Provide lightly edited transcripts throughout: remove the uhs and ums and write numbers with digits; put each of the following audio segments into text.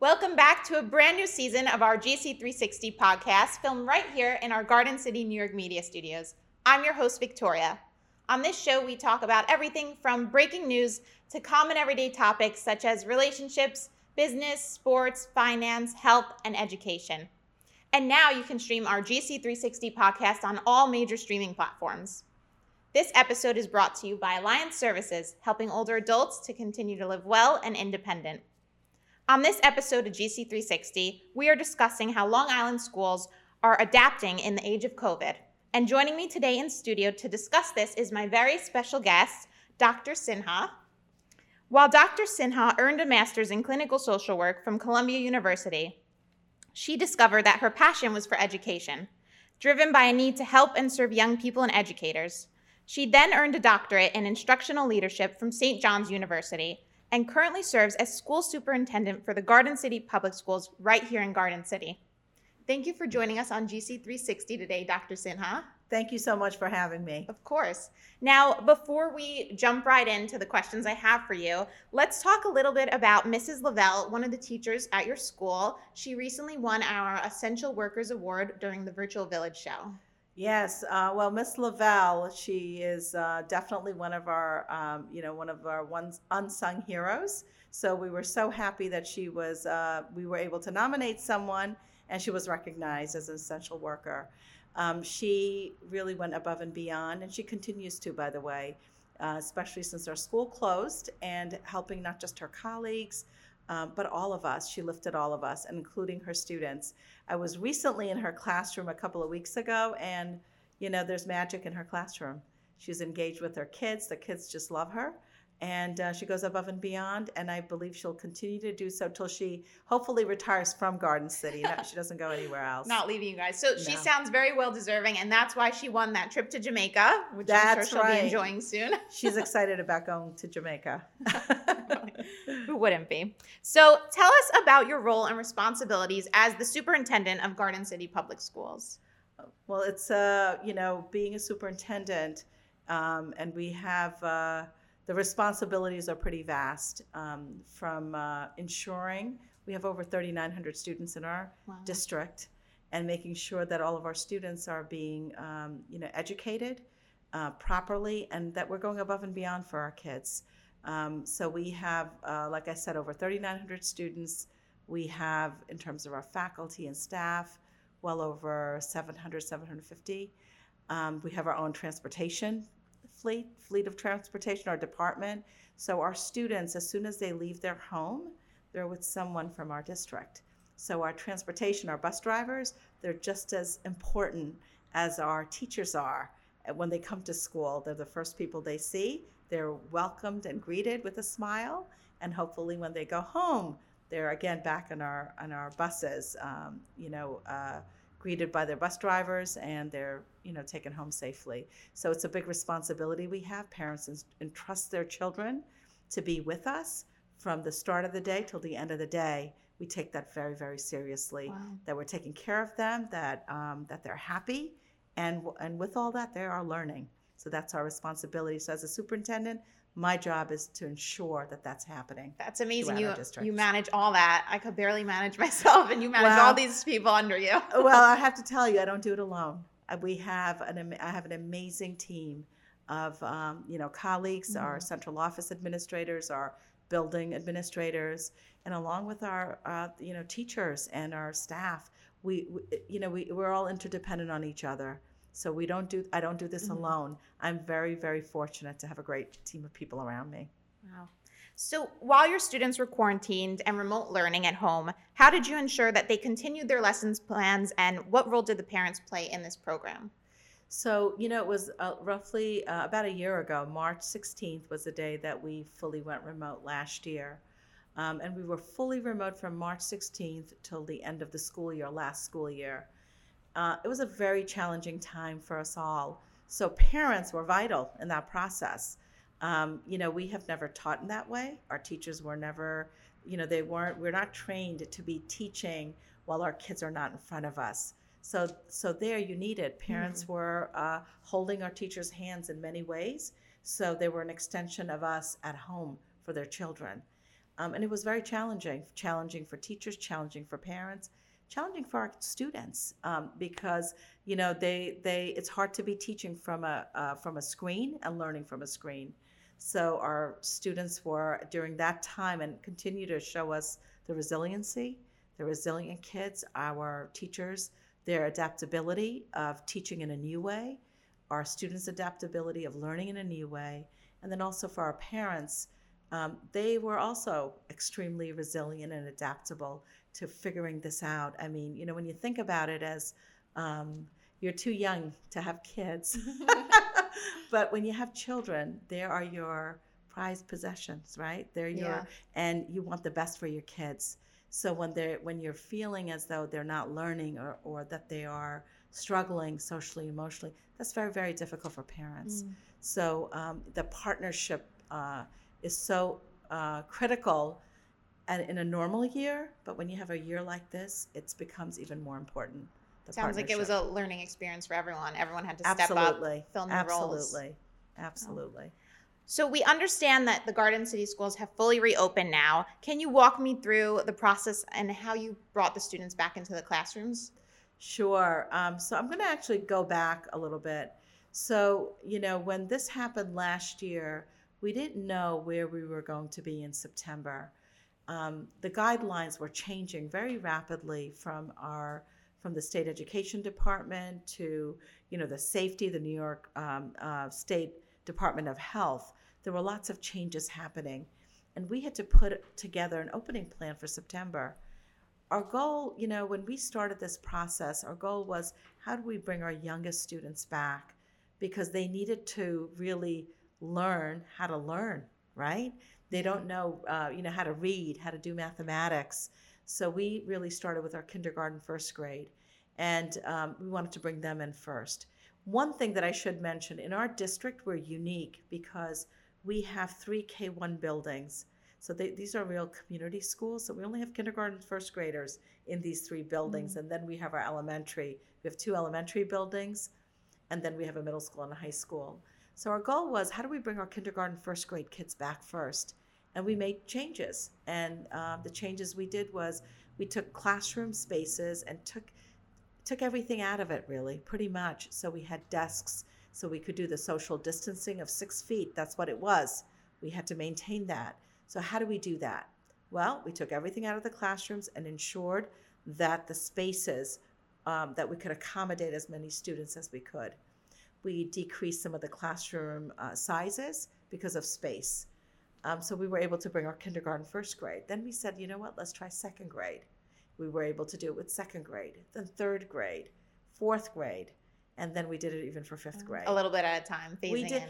Welcome back to a brand new season of our GC360 podcast, filmed right here in our Garden City, New York media studios. I'm your host, Victoria. On this show, we talk about everything from breaking news to common everyday topics such as relationships, business, sports, finance, health, and education. And now you can stream our GC360 podcast on all major streaming platforms. This episode is brought to you by Alliance Services, helping older adults to continue to live well and independent. On this episode of GC360, we are discussing how Long Island schools are adapting in the age of COVID. And joining me today in studio to discuss this is my very special guest, Dr. Sinha. While Dr. Sinha earned a master's in clinical social work from Columbia University, she discovered that her passion was for education, driven by a need to help and serve young people and educators. She then earned a doctorate in instructional leadership from St. John's University and currently serves as school superintendent for the Garden City Public Schools right here in Garden City. Thank you for joining us on GC360 today, Dr. Sinha. Thank you so much for having me. Of course. Now, before we jump right into the questions I have for you, let's talk a little bit about Mrs. Lavelle, one of the teachers at your school. She recently won our Essential Workers Award during the Virtual Village Show. Yes, well, Miss Lavelle, she is definitely one of our unsung heroes. So we were so happy that we were able to nominate someone, and she was recognized as an essential worker. She really went above and beyond, and she continues to, by the way, especially since our school closed, and helping not just her colleagues, but all of us. She lifted all of us, including her students. I was recently in her classroom a couple of weeks ago, and there's magic in her classroom. She's engaged with her kids. The kids just love her, and she goes above and beyond, and I believe she'll continue to do so till she hopefully retires from Garden City. She doesn't go anywhere else. Not leaving you guys. So she sounds very well deserving, and that's why she won that trip to Jamaica, which I'm sure she'll be enjoying soon. She's excited about going to Jamaica. Who wouldn't be? So tell us about your role and responsibilities as the superintendent of Garden City Public Schools. Well, it's, being a superintendent, and we have, the responsibilities are pretty vast, from ensuring we have over 3,900 students in our district, and making sure that all of our students are being, educated properly, and that we're going above and beyond for our kids. So we have, like I said, over 3,900 students. We have, in terms of our faculty and staff, well over 750. We have our own transportation fleet of transportation, our department. So our students, as soon as they leave their home, they're with someone from our district. So our transportation, our bus drivers, they're just as important as our teachers are. When they come to school, they're the first people they see. They're welcomed and greeted with a smile, and hopefully when they go home, they're again back on our buses, greeted by their bus drivers, and they're taken home safely. So it's a big responsibility we have. Parents entrust their children to be with us from the start of the day till the end of the day. We take that very, very seriously. Wow. That we're taking care of them, that they're happy, and with all that, they are learning. So that's our responsibility. So as a superintendent, my job is to ensure that that's happening. That's amazing. You manage all that. I could barely manage myself, and you manage all these people under you. Well, I have to tell you, I don't do it alone. I have an amazing team of colleagues, our central office administrators, our building administrators, and along with our teachers and our staff. We're all interdependent on each other. So I don't do this alone. I'm very, very fortunate to have a great team of people around me. Wow. So while your students were quarantined and remote learning at home, how did you ensure that they continued their lessons plans, and what role did the parents play in this program? So, it was roughly about a year ago, March 16th was the day that we fully went remote last year. And we were fully remote from March 16th till the end of the school year, last school year. It was a very challenging time for us all. So parents were vital in that process. We have never taught in that way. Our teachers were never, we're not trained to be teaching while our kids are not in front of us. So there you needed. Parents were holding our teachers' hands in many ways. So they were an extension of us at home for their children. And it was very challenging for teachers, challenging for parents, challenging for our students, because it's hard to be teaching from a screen and learning from a screen. So our students were during that time and continue to show us the resiliency, the resilient kids, our teachers, their adaptability of teaching in a new way, our students' adaptability of learning in a new way, and then also for our parents. They were also extremely resilient and adaptable to figuring this out. I mean, when you think about it as you're too young to have kids, but when you have children, they are your prized possessions, right? And you want the best for your kids. So when you're feeling as though they're not learning or that they are struggling socially, emotionally, that's very, very difficult for parents. So the partnership is so critical in a normal year, but when you have a year like this, it becomes even more important. Sounds like it was a learning experience for everyone. Everyone had to step up, fill new roles. Absolutely. So we understand that the Garden City schools have fully reopened now. Can you walk me through the process and how you brought the students back into the classrooms? Sure. So I'm going to actually go back a little bit. So, when this happened last year, we didn't know where we were going to be in September. The guidelines were changing very rapidly from the state education department to the safety, the New York State Department of Health. There were lots of changes happening, and we had to put together an opening plan for September. Our goal, when we started this process, our goal was, how do we bring our youngest students back? Because they needed to really learn how to learn, right? They don't know, how to read, how to do mathematics. So we really started with our kindergarten, first grade, and we wanted to bring them in first. One thing that I should mention, in our district, we're unique because we have 3 K-1 buildings. So these are real community schools. So we only have kindergarten, first graders in these 3 buildings. And then we have our elementary. We have 2 elementary buildings, and then we have a middle school and a high school. So our goal was, how do we bring our kindergarten, first grade kids back first? And we made changes. And the changes we did was we took classroom spaces and took everything out of it, really, pretty much. So we had desks so we could do the social distancing of 6 feet. That's what it was. We had to maintain that. So how do we do that? Well, we took everything out of the classrooms and ensured that the spaces, that we could accommodate as many students as we could. We decreased some of the classroom sizes because of space. So we were able to bring our kindergarten, first grade. Then we said, you know what, let's try second grade. We were able to do it with second grade, then third grade, fourth grade, and then we did it even for fifth grade. A little bit at a time, phasing in.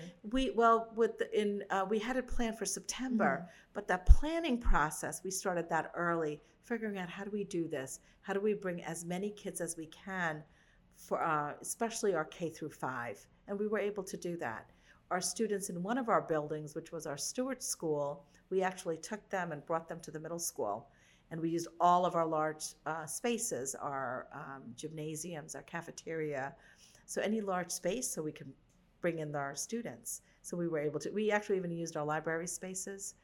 We had it planned for September, but that planning process, we started that early, figuring out, how do we do this? How do we bring as many kids as we can for especially our K through 5? And we were able to do that. Our students in one of our buildings, which was our Stewart School, we actually took them and brought them to the middle school. And we used all of our large spaces, our gymnasiums, our cafeteria, so any large space so we could bring in our students. So we were able to, we actually even used our library spaces.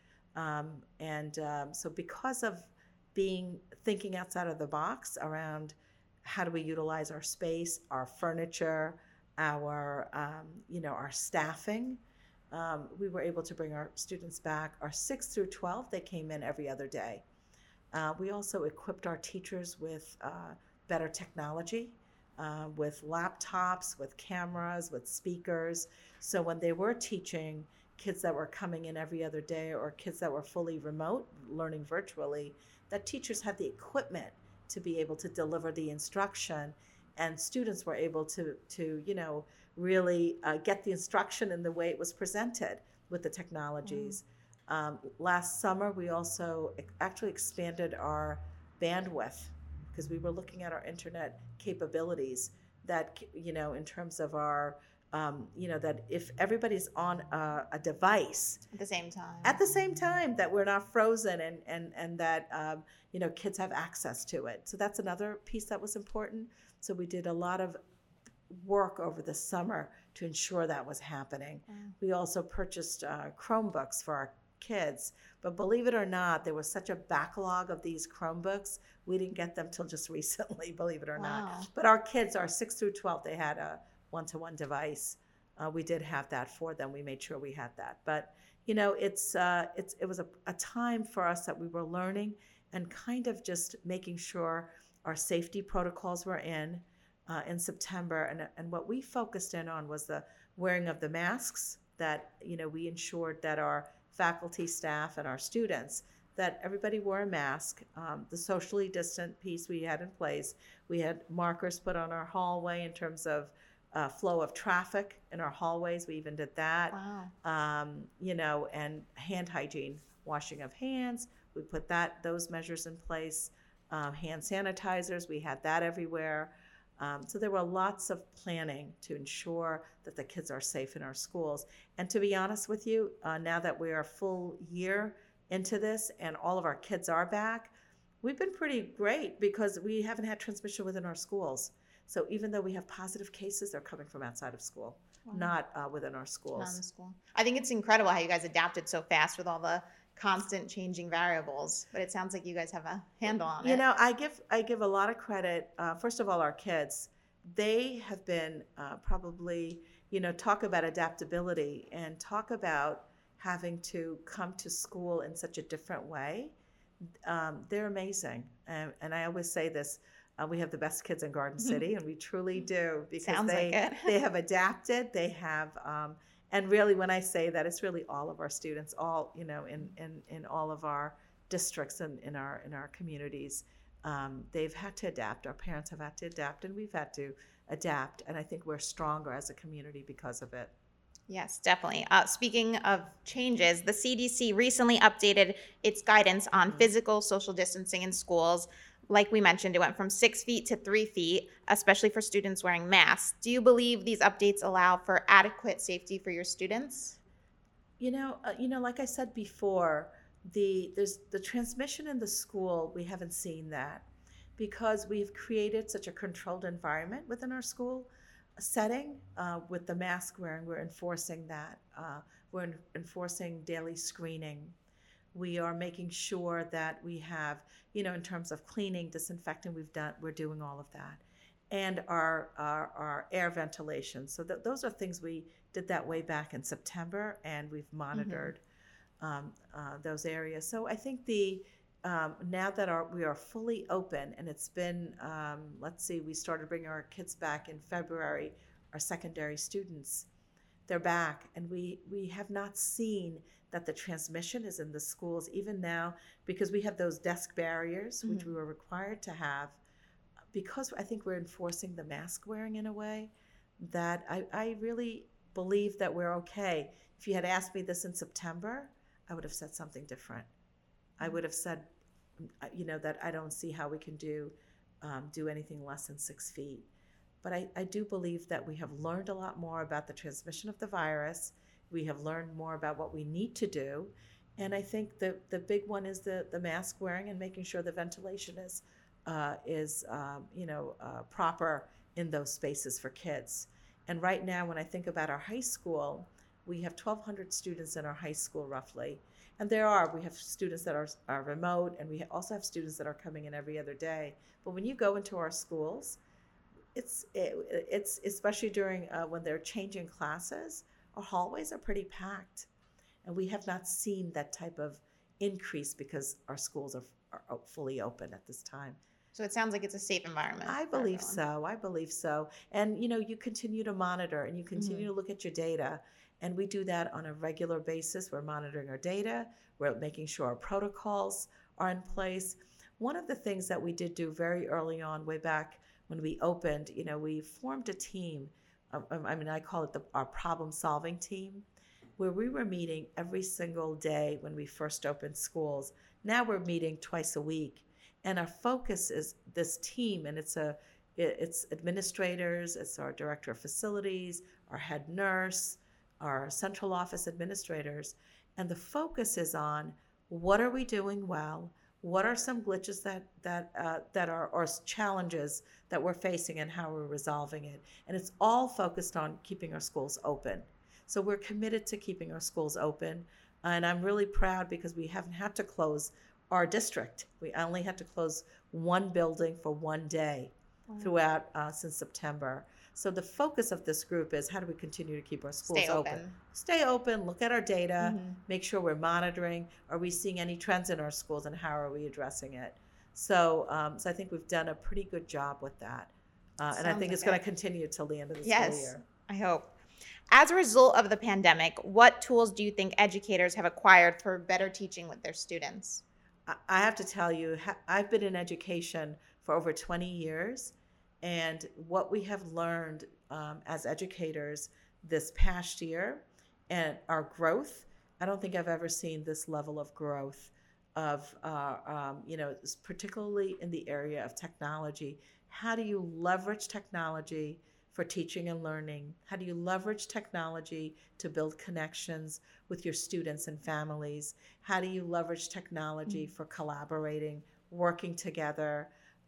So because of thinking outside of the box around how do we utilize our space, our furniture, our staffing, we were able to bring our students back. Our 6 through 12, they came in every other day. We also equipped our teachers with better technology, with laptops, with cameras, with speakers. So when they were teaching kids that were coming in every other day or kids that were fully remote, learning virtually, that teachers had the equipment to be able to deliver the instruction, and students were able to really get the instruction in the way it was presented with the technologies. Last summer, we also actually expanded our bandwidth because we were looking at our internet capabilities that, in terms of our, that if everybody's on a device at the same time, that we're not frozen and that, kids have access to it. So that's another piece that was important. So we did a lot of work over the summer to ensure that was happening. We also purchased Chromebooks for kids. But believe it or not, there was such a backlog of these Chromebooks. We didn't get them till just recently, believe it or Wow. not. But our kids, our 6 through 12, they had a one-to-one device. We did have that for them. We made sure we had that. But it was a time for us that we were learning and kind of just making sure our safety protocols were in September. And what we focused in on was the wearing of the masks, that we ensured that our faculty, staff, and our students, that everybody wore a mask. The socially distant piece we had in place. We had markers put on our hallway in terms of flow of traffic in our hallways. We even did that. Wow. And hand hygiene, washing of hands. We put those measures in place. Hand sanitizers, we had that everywhere. So there were lots of planning to ensure that the kids are safe in our schools. And to be honest with you, now that we are a full year into this and all of our kids are back, we've been pretty great because we haven't had transmission within our schools. So even though we have positive cases, they're coming from outside of school, Wow. not within our schools. Not in the school. I think it's incredible how you guys adapted so fast with all the constant changing variables, but it sounds like you guys have a handle on it. I give a lot of credit. First of all, our kids, they have been probably, talk about adaptability and talk about having to come to school in such a different way. They're amazing. And I always say this, we have the best kids in Garden City, and we truly do, because Sounds like it. they have adapted. They have, and really, when I say that, it's really all of our students, all in all of our districts and in our communities. They've had to adapt. Our parents have had to adapt, and we've had to adapt. And I think we're stronger as a community because of it. Yes, definitely. Speaking of changes, the CDC recently updated its guidance on physical social distancing in schools. Like we mentioned, it went from 6 feet to 3 feet, especially for students wearing masks. Do you believe these updates allow for adequate safety for your students? Like I said before, there's the transmission in the school. We haven't seen that because we've created such a controlled environment within our school setting with the mask wearing. We're enforcing that. We're enforcing daily screening. We are making sure that we have, in terms of cleaning, disinfecting, we're doing all of that. And our air ventilation. So those are things we did that way back in September, and we've monitored those areas. So I think now that we are fully open, and it's been, we started bringing our kids back in February, our secondary students, they're back, and we have not seen that the transmission is in the schools even now, because we have those desk barriers, which we were required to have, because I think we're enforcing the mask wearing in a way that I really believe that we're okay. If you had asked me this in September, I would have said something different. I would have said, that I don't see how we can do anything less than 6 feet. But I do believe that we have learned a lot more about the transmission of the virus. We have learned more about what we need to do. And I think the big one is the mask wearing and making sure the ventilation is proper in those spaces for kids. And right now, when I think about our high school, we have 1,200 students in our high school roughly. And we have students that are remote, and we also have students that are coming in every other day. But when you go into our schools, it's especially during when they're changing classes, our hallways are pretty packed. And we have not seen that type of increase because our schools are fully open at this time. So it sounds like it's a safe environment. I believe so. And, you continue to monitor, and you continue to look at your data. And we do that on a regular basis. We're monitoring our data. We're making sure our protocols are in place. One of the things that we did do very early on, way back when we opened, we formed a team. I call it our problem-solving team, where we were meeting every single day when we first opened schools. Now we're meeting twice a week. And our focus is this team, and it's administrators, it's our director of facilities, our head nurse, our central office administrators. And the focus is on what are we doing well, what are some glitches that are, or challenges that we're facing, and how we're resolving it. And it's all focused on keeping our schools open. So we're committed to keeping our schools open. And I'm really proud because we haven't had to close our district. We only had to close one building for one day throughout since September. So the focus of this group is how do we continue to keep our schools Stay open. Stay open, look at our data, make sure we're monitoring. Are we seeing any trends in our schools and how are we addressing it? So, so I think we've done a pretty good job with that. And I think it's going to continue till the end of the school year. I hope. As a result of the pandemic, what tools do you think educators have acquired for better teaching with their students? I have to tell you, I've been in education for over 20 years, and what we have learned as educators this past year and our growth, I don't think I've ever seen this level of growth of, particularly in the area of technology. How do you leverage technology for teaching and learning? How do you leverage technology to build connections with your students and families? How do you leverage technology for collaborating, working together?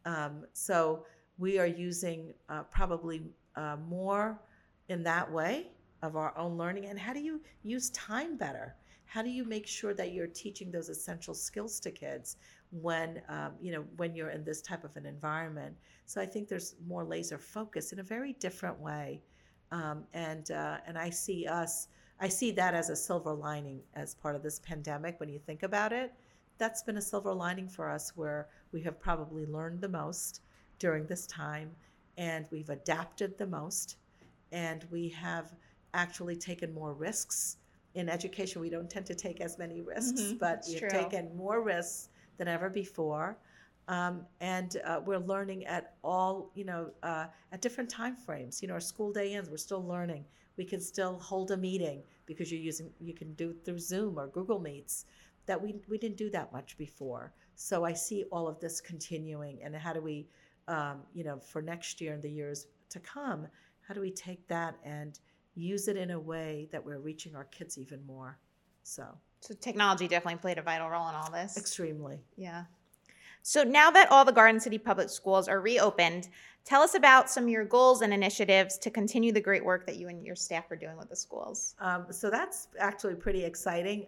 So we are using probably more in that way of our own learning. And how do you use time better? How do you make sure that you're teaching those essential skills to kids when when you're in this type of an environment? So I think there's more laser focus in a very different way, and I see that as a silver lining as part of this pandemic. When you think about it, that's been a silver lining for us, where we have probably learned the most during this time, and we've adapted the most, and we have actually taken more risks. In education, we don't tend to take as many risks, but we've taken more risks than ever before. And we're learning at all, at different time frames. Our school day ends, we're still learning. We can still hold a meeting because you can do it through Zoom or Google Meets. That we didn't do that much before. So I see all of this continuing, and how do we, for next year and the years to come, how do we take that and use it in a way that we're reaching our kids even more? So technology definitely played a vital role in all this. Extremely. Yeah. So now that all the Garden City Public Schools are reopened, tell us about some of your goals and initiatives to continue the great work that you and your staff are doing with the schools. So that's actually pretty exciting.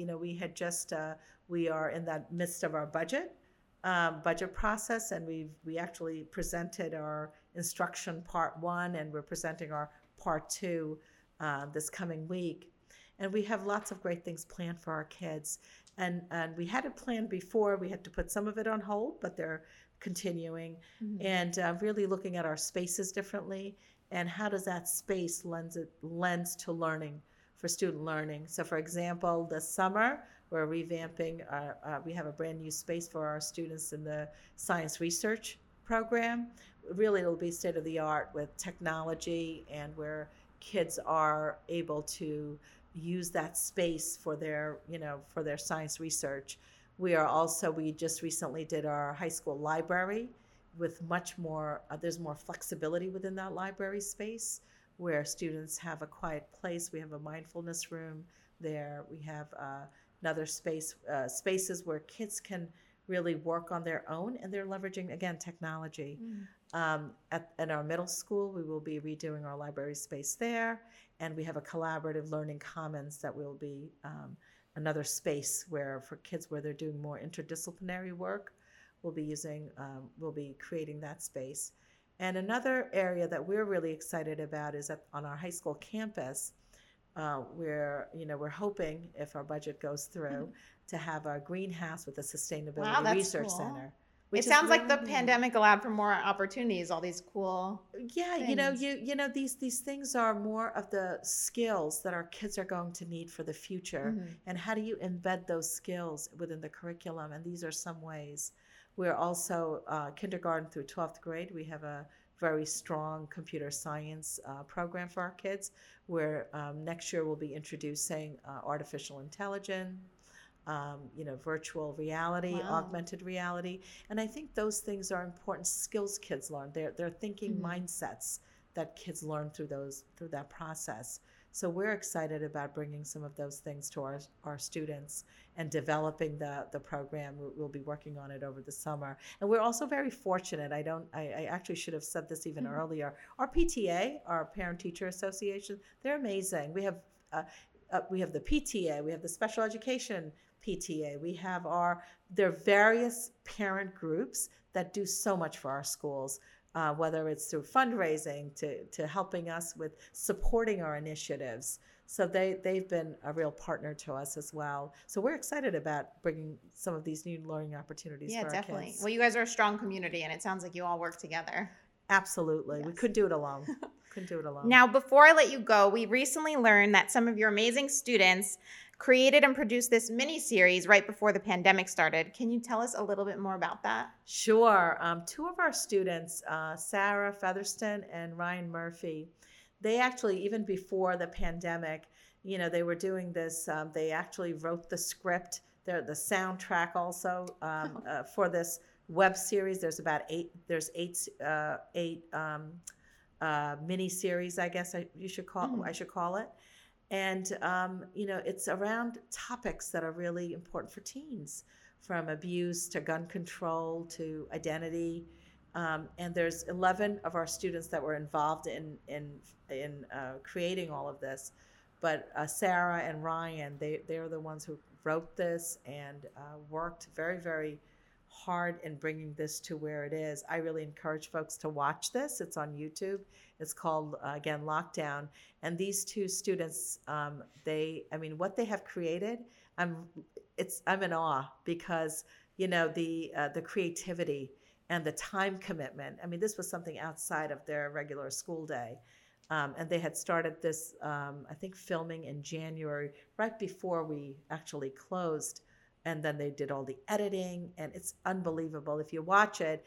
We are in the midst of our budget process, and we actually presented our instruction part 1, and we're presenting our part 2 this coming week. And we have lots of great things planned for our kids. And we had it planned before. We had to put some of it on hold, but they're continuing. And really looking at our spaces differently, and how does that space lends to learning, for student learning. So for example, this summer, we're revamping, we have a brand new space for our students in the science research program. Really, it'll be state of the art with technology, and where kids are able to use that space for their science research. We just recently did our high school library with much more, there's more flexibility within that library space, where students have a quiet place. We have a mindfulness room there. We have another spaces where kids can really work on their own, and they're leveraging, again, technology. At our middle school, we will be redoing our library space there, and we have a collaborative learning commons that will be another space for kids where they're doing more interdisciplinary work. We'll be creating that space. And another area that we're really excited about is on our high school campus, where we're hoping, if our budget goes through, to have a greenhouse with a sustainability research center. It sounds like the pandemic allowed for more opportunities, all these cool things. These things are more of the skills that our kids are going to need for the future. And how do you embed those skills within the curriculum? And these are some ways. We're also kindergarten through 12th grade. We have a very strong computer science program for our kids, where next year we'll be introducing artificial intelligence, virtual reality, augmented reality. And I think those things are important skills kids learn. They're thinking mindsets that kids learn through that process. So we're excited about bringing some of those things to our students and developing the program. We'll be working on it over the summer. And we're also very fortunate. I actually should have said this even earlier. Our PTA, our Parent Teacher Association, they're amazing. We have we have the PTA, we have the special education PTA, there are various parent groups that do so much for our schools, whether it's through fundraising to helping us with supporting our initiatives. So they've been a real partner to us as well. So we're excited about bringing some of these new learning opportunities for our definitely. kids. Well, you guys are a strong community, and it sounds like you all work together. Absolutely. Yes. We couldn't do it alone. Now, before I let you go, we recently learned that some of your amazing students created and produced this mini-series right before the pandemic started. Can you tell us a little bit more about that? Sure. Two of our students, Sarah Featherston and Ryan Murphy, they actually, even before the pandemic, they were doing this. They actually wrote the script, the soundtrack also for this web series. There's about eight mini series, I guess I should call it. And it's around topics that are really important for teens, from abuse to gun control to identity. And there's 11 of our students that were involved in creating all of this. But Sarah and Ryan, they're the ones who wrote this and worked very, very hard in bringing this to where it is. I really encourage folks to watch this. It's on YouTube. It's called, again, Lockdown. And these two students, what they have created, I'm in awe because, the creativity and the time commitment. I mean, this was something outside of their regular school day. And they had started this, I think, filming in January, right before we actually closed. And then they did all the editing, and it's unbelievable. If you watch it,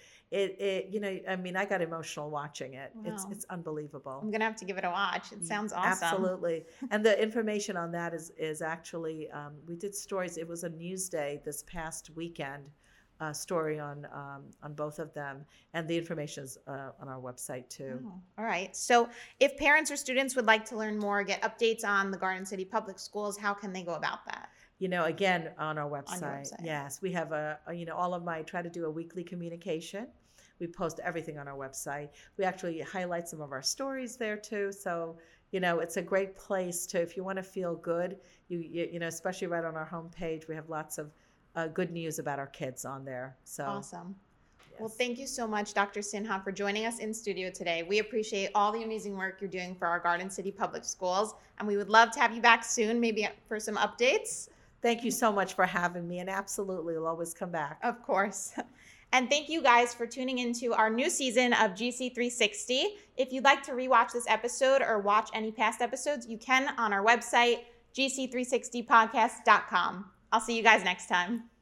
I got emotional watching it. Wow. It's unbelievable. I'm gonna have to give it a watch. It sounds awesome. Absolutely. And the information on that is actually, we did stories. It was a Newsday this past weekend, story on both of them, and the information is on our website too. Oh, all right. So if parents or students would like to learn more, get updates on the Garden City Public Schools, how can they go about that? Again, on our website. On your website. Yes, we have I try to do a weekly communication. We post everything on our website. We actually highlight some of our stories there too. So, it's a great place if you want to feel good, especially right on our homepage, we have lots of good news about our kids on there. So awesome. Yes. Well, thank you so much, Dr. Sinha, for joining us in studio today. We appreciate all the amazing work you're doing for our Garden City Public Schools, and we would love to have you back soon, maybe for some updates. Thank you so much for having me, and absolutely, we'll always come back. Of course. And thank you guys for tuning into our new season of GC360. If you'd like to rewatch this episode or watch any past episodes, you can on our website, gc360podcast.com. I'll see you guys next time.